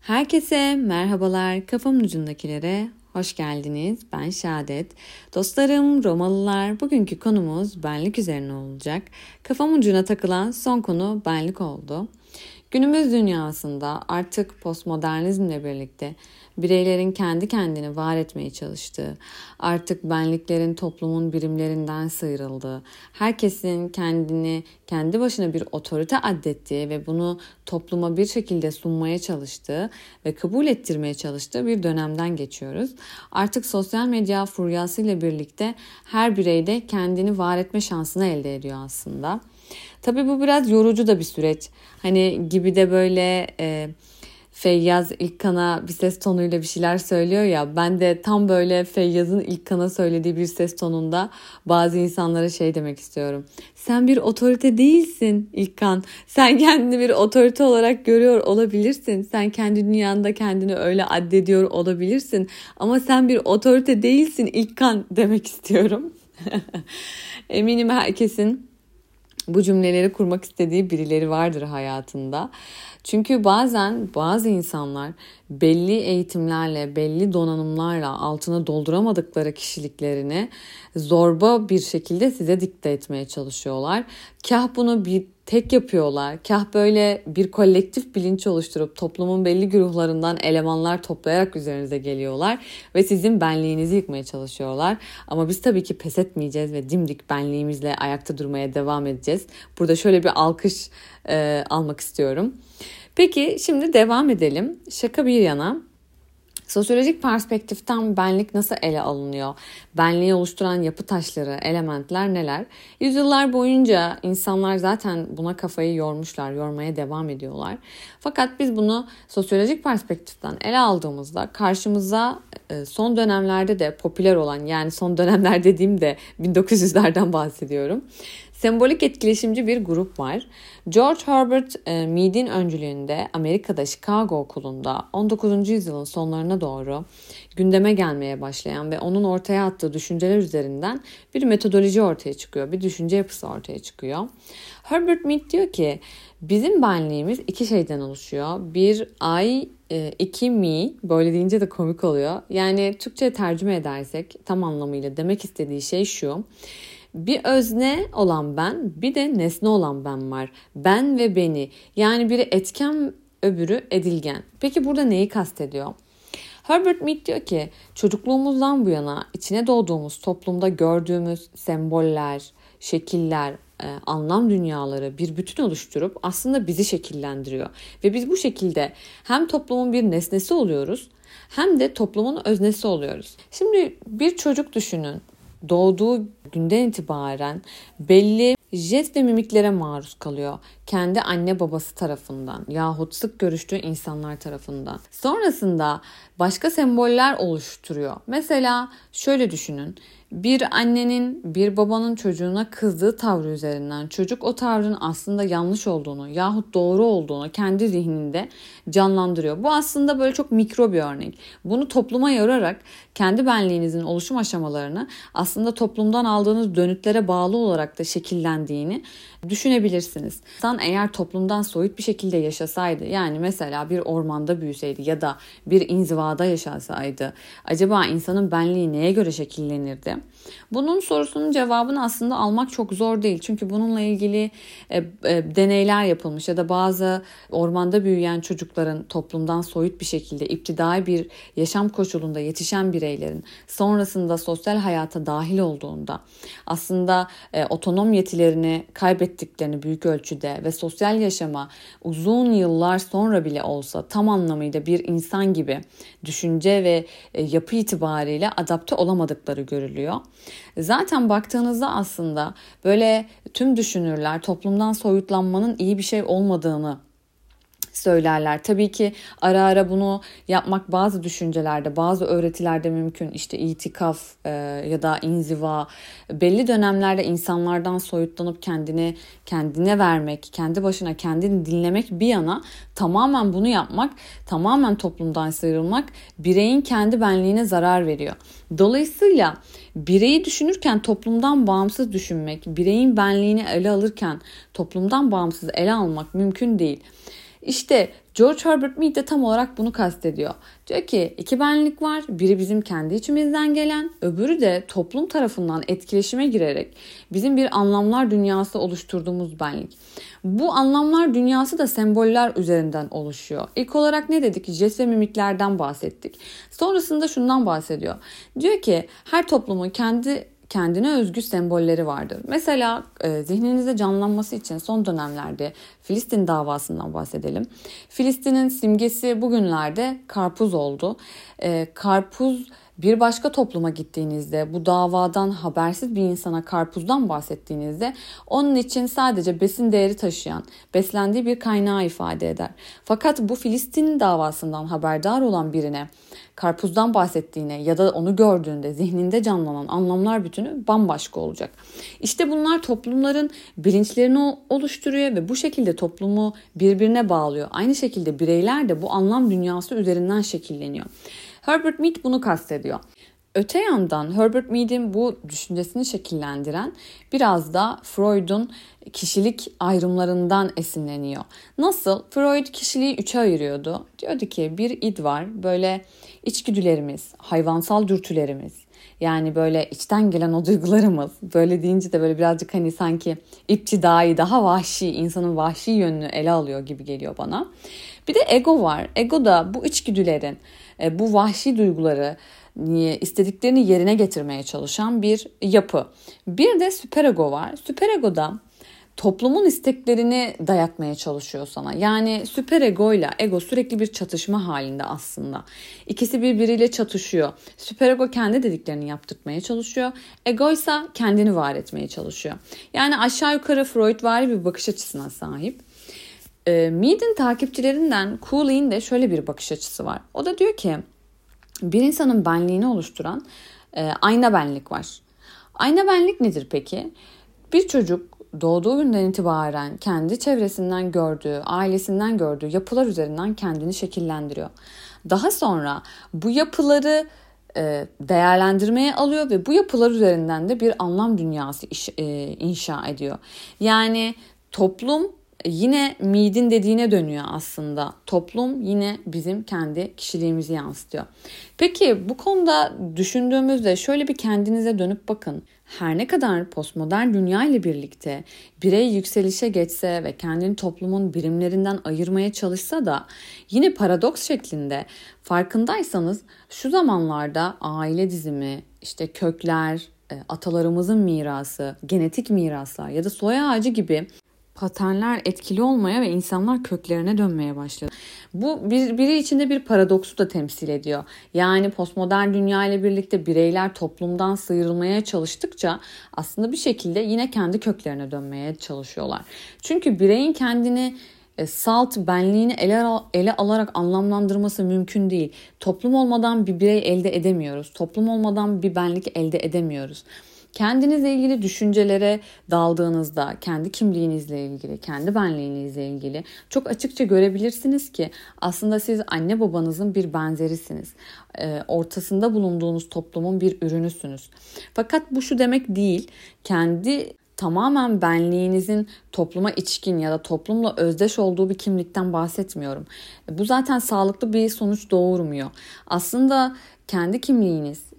Herkese merhabalar, kafamın ucundakilere hoş geldiniz. Ben Şadet. Dostlarım, Romalılar, bugünkü konumuz benlik üzerine olacak. Kafamın ucuna takılan son konu benlik oldu. Günümüz dünyasında artık postmodernizmle birlikte bireylerin kendi kendini var etmeye çalıştığı, artık benliklerin toplumun birimlerinden sıyrıldığı, herkesin kendini kendi başına bir otorite addettiği ve bunu topluma bir şekilde sunmaya çalıştığı ve kabul ettirmeye çalıştığı bir dönemden geçiyoruz. Artık sosyal medya furyasıyla birlikte her birey de kendini var etme şansını elde ediyor aslında. Tabii bu biraz yorucu da bir süreç. Hani gibi de böyle Feyyaz İlkan'a bir ses tonuyla bir şeyler söylüyor ya. Ben de tam böyle Feyyaz'ın İlkan'a söylediği bir ses tonunda bazı insanlara şey demek istiyorum. Sen bir otorite değilsin İlkan. Sen kendini bir otorite olarak görüyor olabilirsin. Sen kendi dünyanda kendini öyle addediyor olabilirsin. Ama sen bir otorite değilsin İlkan demek istiyorum. Eminim herkesin bu cümleleri kurmak istediği birileri vardır hayatında. Çünkü bazen bazı insanlar belli eğitimlerle, belli donanımlarla altına dolduramadıkları kişiliklerini zorba bir şekilde size dikte etmeye çalışıyorlar. Kah bunu bir tek yapıyorlar, kah böyle bir kolektif bilinç oluşturup toplumun belli güruhlarından elemanlar toplayarak üzerinize geliyorlar ve sizin benliğinizi yıkmaya çalışıyorlar. Ama biz tabii ki pes etmeyeceğiz ve dimdik benliğimizle ayakta durmaya devam edeceğiz. Burada şöyle bir alkış almak istiyorum. Peki şimdi devam edelim. Şaka bir yana. Sosyolojik perspektiften benlik nasıl ele alınıyor? Benliği oluşturan yapı taşları, elementler neler? Yüzyıllar boyunca insanlar zaten buna kafayı yormuşlar, yormaya devam ediyorlar. Fakat biz bunu sosyolojik perspektiften ele aldığımızda karşımıza son dönemlerde de popüler olan, yani son dönemler dediğimde 1900'lerden bahsediyorum, sembolik etkileşimci bir grup var. George Herbert Mead'in öncülüğünde Amerika'da Chicago Okulu'nda 19. yüzyılın sonlarına doğru gündeme gelmeye başlayan ve onun ortaya attığı düşünceler üzerinden bir metodoloji ortaya çıkıyor, bir düşünce yapısı ortaya çıkıyor. Herbert Mead diyor ki bizim benliğimiz iki şeyden oluşuyor. Bir I, iki me, böyle deyince de komik oluyor. Yani Türkçe'ye tercüme edersek tam anlamıyla demek istediği şey şu. Bir özne olan ben, bir de nesne olan ben var. Ben ve beni. Yani biri etken, öbürü edilgen. Peki burada neyi kastediyor? Herbert Mead diyor ki çocukluğumuzdan bu yana içine doğduğumuz toplumda gördüğümüz semboller, şekiller, anlam dünyaları bir bütün oluşturup aslında bizi şekillendiriyor. Ve biz bu şekilde hem toplumun bir nesnesi oluyoruz hem de toplumun öznesi oluyoruz. Şimdi bir çocuk düşünün. Doğduğu günden itibaren belli jest ve mimiklere maruz kalıyor. Kendi anne babası tarafından yahut sık görüştüğü insanlar tarafından. Sonrasında başka semboller oluşturuyor. Mesela şöyle düşünün. Bir annenin bir babanın çocuğuna kızdığı tavrı üzerinden çocuk o tavrın aslında yanlış olduğunu yahut doğru olduğunu kendi zihninde canlandırıyor. Bu aslında böyle çok mikro bir örnek. Bunu topluma yorarak kendi benliğinizin oluşum aşamalarını aslında toplumdan aldığınız dönütlere bağlı olarak da şekillendiğini düşünebilirsiniz. İnsan eğer toplumdan soyut bir şekilde yaşasaydı, yani mesela bir ormanda büyüseydi ya da bir inzivada yaşasaydı, acaba insanın benliği neye göre şekillenirdi? Bunun sorusunun cevabını aslında almak çok zor değil. Çünkü bununla ilgili deneyler yapılmış ya da bazı ormanda büyüyen çocukların toplumdan soyut bir şekilde iptidai bir yaşam koşulunda yetişen bireylerin sonrasında sosyal hayata dahil olduğunda aslında otonom yetilerini kaybettiklerini büyük ölçüde ve sosyal yaşama uzun yıllar sonra bile olsa tam anlamıyla bir insan gibi düşünce ve yapı itibariyle adapte olamadıkları görülüyor. Zaten baktığınızda aslında böyle tüm düşünürler toplumdan soyutlanmanın iyi bir şey olmadığını söylerler. Tabii ki ara ara bunu yapmak bazı düşüncelerde, bazı öğretilerde mümkün. İşte itikaf ya da inziva, belli dönemlerde insanlardan soyutlanıp kendine vermek, kendi başına kendini dinlemek bir yana, tamamen bunu yapmak, tamamen toplumdan sıyrılmak bireyin kendi benliğine zarar veriyor. Dolayısıyla bireyi düşünürken toplumdan bağımsız düşünmek, bireyin benliğini ele alırken toplumdan bağımsız ele almak mümkün değil. İşte George Herbert Mead de tam olarak bunu kastediyor. Diyor ki iki benlik var. Biri bizim kendi içimizden gelen, öbürü de toplum tarafından etkileşime girerek bizim bir anlamlar dünyası oluşturduğumuz benlik. Bu anlamlar dünyası da semboller üzerinden oluşuyor. İlk olarak ne dedik? Jest ve mimiklerden bahsettik. Sonrasında şundan bahsediyor. Diyor ki her toplumun kendine özgü sembolleri vardır. Mesela zihninizde canlanması için son dönemlerde Filistin davasından bahsedelim. Filistin'in simgesi bugünlerde karpuz oldu. Karpuz bir başka topluma gittiğinizde, bu davadan habersiz bir insana karpuzdan bahsettiğinizde onun için sadece besin değeri taşıyan, beslendiği bir kaynağı ifade eder. Fakat bu Filistin davasından haberdar olan birine karpuzdan bahsettiğine ya da onu gördüğünde zihninde canlanan anlamlar bütünü bambaşka olacak. İşte bunlar toplumların bilinçlerini oluşturuyor ve bu şekilde toplumu birbirine bağlıyor. Aynı şekilde bireyler de bu anlam dünyası üzerinden şekilleniyor. Herbert Mead bunu kastediyor. Öte yandan Herbert Mead'in bu düşüncesini şekillendiren biraz da Freud'un kişilik ayrımlarından esinleniyor. Nasıl? Freud kişiliği üçe ayırıyordu. Diyordu ki bir id var, böyle içgüdülerimiz, hayvansal dürtülerimiz. Yani böyle içten gelen o duygularımız. Böyle deyince de böyle birazcık hani sanki iptidai, daha vahşi, insanın vahşi yönünü ele alıyor gibi geliyor bana. Bir de ego var. Ego da bu içgüdülerin, bu vahşi duyguları istediklerini yerine getirmeye çalışan bir yapı. Bir de süperego var. Süperego da toplumun isteklerini dayatmaya çalışıyor sana. Yani süperego ile ego sürekli bir çatışma halinde aslında. İkisi birbiriyle çatışıyor. Süperego kendi dediklerini yaptırtmaya çalışıyor. Ego ise kendini var etmeye çalışıyor. Yani aşağı yukarı Freudvari bir bakış açısına sahip. Mead'in takipçilerinden Cooley'in de şöyle bir bakış açısı var. O da diyor ki bir insanın benliğini oluşturan ayna benlik var. Ayna benlik nedir peki? Bir çocuk doğduğu günden itibaren kendi çevresinden gördüğü, ailesinden gördüğü yapılar üzerinden kendini şekillendiriyor. Daha sonra bu yapıları değerlendirmeye alıyor ve bu yapılar üzerinden de bir anlam dünyası inşa ediyor. Yani toplum yine Mead'in dediğine dönüyor aslında. Toplum yine bizim kendi kişiliğimizi yansıtıyor. Peki bu konuda düşündüğümüzde şöyle bir kendinize dönüp bakın. Her ne kadar postmodern dünya ile birlikte birey yükselişe geçse ve kendini toplumun birimlerinden ayırmaya çalışsa da yine paradoks şeklinde farkındaysanız şu zamanlarda aile dizimi, işte kökler, atalarımızın mirası, genetik miraslar ya da soy ağacı gibi paternler etkili olmaya ve insanlar köklerine dönmeye başladı. Bu biri içinde bir paradoksu da temsil ediyor. Yani postmodern dünya ile birlikte bireyler toplumdan sıyrılmaya çalıştıkça aslında bir şekilde yine kendi köklerine dönmeye çalışıyorlar. Çünkü bireyin kendini salt benliğini ele alarak anlamlandırması mümkün değil. Toplum olmadan bir birey elde edemiyoruz. Toplum olmadan bir benlik elde edemiyoruz. Kendinizle ilgili düşüncelere daldığınızda, kendi kimliğinizle ilgili, kendi benliğinizle ilgili çok açıkça görebilirsiniz ki aslında siz anne babanızın bir benzerisiniz. Ortasında bulunduğunuz toplumun bir ürünüsünüz. Fakat bu şu demek değil, kendi tamamen benliğinizin topluma içkin ya da toplumla özdeş olduğu bir kimlikten bahsetmiyorum. Bu zaten sağlıklı bir sonuç doğurmuyor. Aslında kendi kimliğiniz,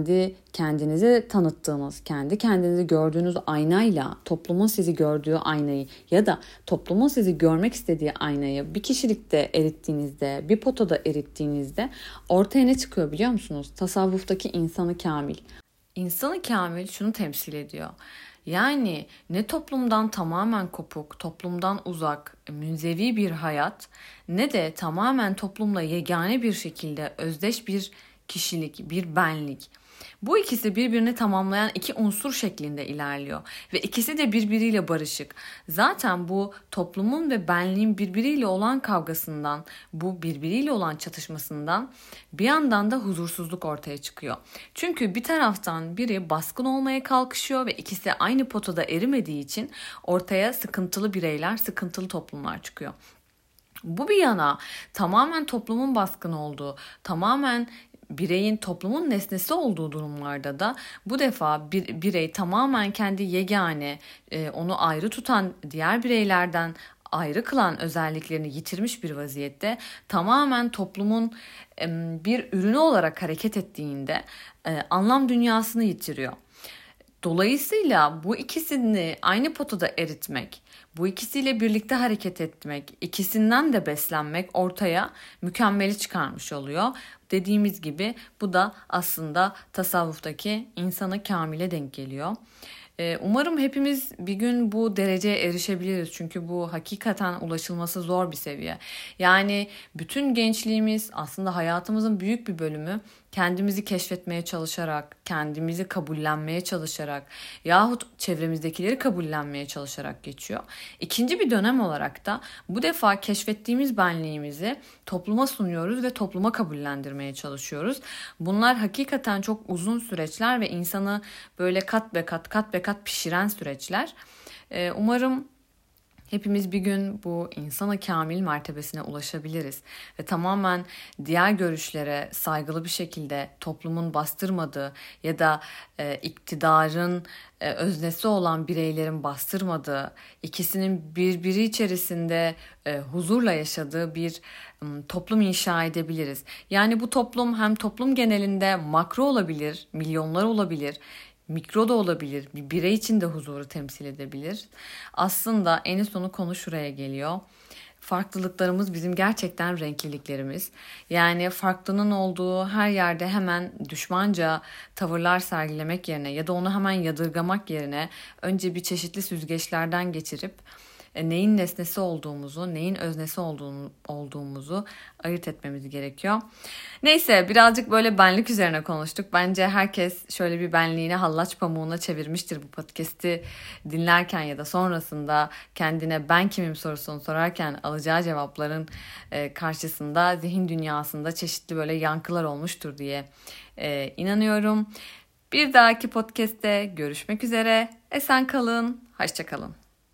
kendinizi tanıttığınız, kendi kendinizi gördüğünüz aynayla toplumun sizi gördüğü aynayı ya da toplumun sizi görmek istediği aynayı bir kişilikte erittiğinizde, bir potada erittiğinizde ortaya ne çıkıyor biliyor musunuz? Tasavvuftaki insanı kamil. İnsanı kamil şunu temsil ediyor. Yani ne toplumdan tamamen kopuk, toplumdan uzak, münzevi bir hayat ne de tamamen toplumla yegane bir şekilde özdeş bir kişilik, bir benlik. Bu ikisi birbirini tamamlayan iki unsur şeklinde ilerliyor ve ikisi de birbiriyle barışık. Zaten bu toplumun ve benliğin birbiriyle olan kavgasından, bu birbiriyle olan çatışmasından bir yandan da huzursuzluk ortaya çıkıyor. Çünkü bir taraftan biri baskın olmaya kalkışıyor ve ikisi aynı potada erimediği için ortaya sıkıntılı bireyler, sıkıntılı toplumlar çıkıyor. Bu bir yana tamamen toplumun baskın olduğu, tamamen bireyin toplumun nesnesi olduğu durumlarda da bu defa birey tamamen kendi yegane, onu ayrı tutan diğer bireylerden ayrı kılan özelliklerini yitirmiş bir vaziyette tamamen toplumun bir ürünü olarak hareket ettiğinde anlam dünyasını yitiriyor. Dolayısıyla bu ikisini aynı potada eritmek, bu ikisiyle birlikte hareket etmek, ikisinden de beslenmek ortaya mükemmeli çıkarmış oluyor. Dediğimiz gibi bu da aslında tasavvuftaki insanı kamile denk geliyor. Umarım hepimiz bir gün bu dereceye erişebiliriz. Çünkü bu hakikaten ulaşılması zor bir seviye. Yani bütün gençliğimiz, aslında hayatımızın büyük bir bölümü kendimizi keşfetmeye çalışarak, kendimizi kabullenmeye çalışarak yahut çevremizdekileri kabullenmeye çalışarak geçiyor. İkinci bir dönem olarak da bu defa keşfettiğimiz benliğimizi topluma sunuyoruz ve topluma kabullendirmeye çalışıyoruz. Bunlar hakikaten çok uzun süreçler ve insanı böyle kat be kat pişiren süreçler. Umarım hepimiz bir gün bu insana kamil mertebesine ulaşabiliriz ve tamamen diğer görüşlere saygılı bir şekilde toplumun bastırmadığı ya da iktidarın öznesi olan bireylerin bastırmadığı, ikisinin birbiri içerisinde huzurla yaşadığı bir toplum inşa edebiliriz. Yani bu toplum hem toplum genelinde makro olabilir, milyonlar olabilir, mikro da olabilir, bir birey için de huzuru temsil edebilir. Aslında en sonu konu şuraya geliyor. Farklılıklarımız bizim gerçekten renkliliklerimiz. Yani farklının olduğu her yerde hemen düşmanca tavırlar sergilemek yerine ya da onu hemen yadırgamak yerine önce bir çeşitli süzgeçlerden geçirip neyin nesnesi olduğumuzu, neyin öznesi olduğumuzu ayırt etmemiz gerekiyor. Neyse, birazcık böyle benlik üzerine konuştuk. Bence herkes şöyle bir benliğini hallaç pamuğuna çevirmiştir bu podcast'i dinlerken ya da sonrasında kendine ben kimim sorusunu sorarken alacağı cevapların karşısında zihin dünyasında çeşitli böyle yankılar olmuştur diye inanıyorum. Bir dahaki podcast'te görüşmek üzere. Esen kalın, hoşça kalın.